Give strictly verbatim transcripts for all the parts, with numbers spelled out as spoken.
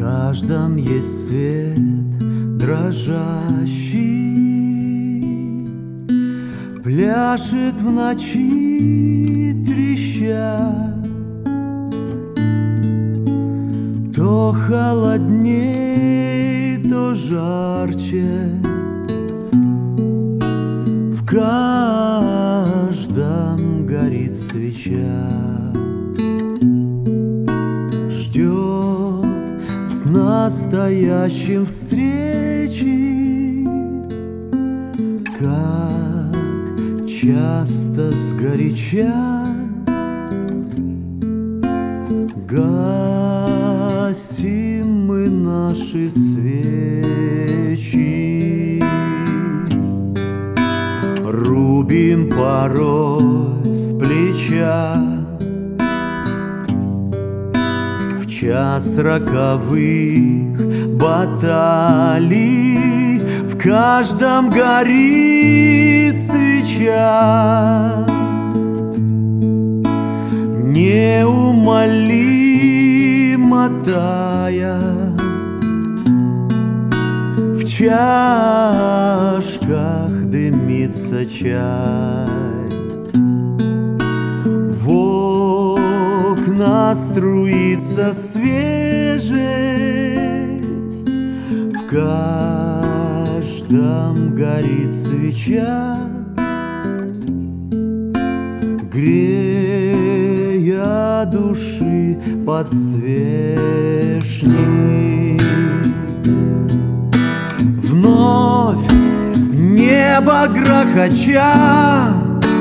каждом есть свет дрожащий, пляшет в ночи треща. То холодней, то жарче, в каждом горит свеча. Ждет с настоящим встречи, как часто сгоряча гасим мы наши свечи. Рубим порой с плеча в час роковых баталий, в каждом горит свеча. Неумолимо тая в чашках дымится чай, в окна струится свежесть, в каждом горит свеча, грея души подсвечник. Вновь небо грохоча,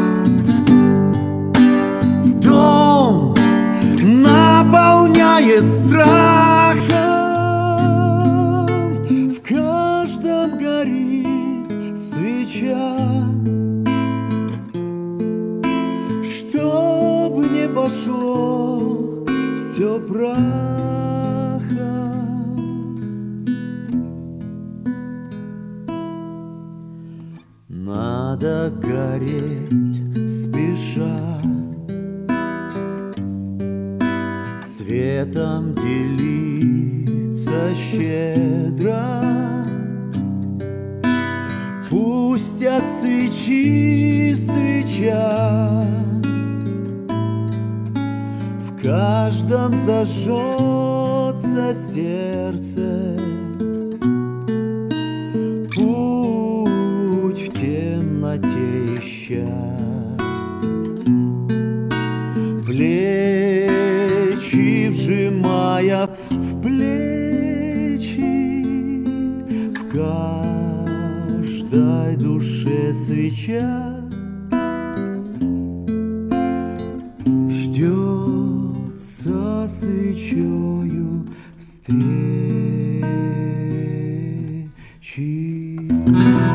дом наполняет страхом, в каждом горит свеча. Чтоб не пошло все прахом, надо гореть спеша, светом делиться щедро. Пусть от свечи свеча в каждом зажжется сердце. Путь в темноте ища, плечи вжимая в плечи, в каждой душе свеча ждет со свечою встречи.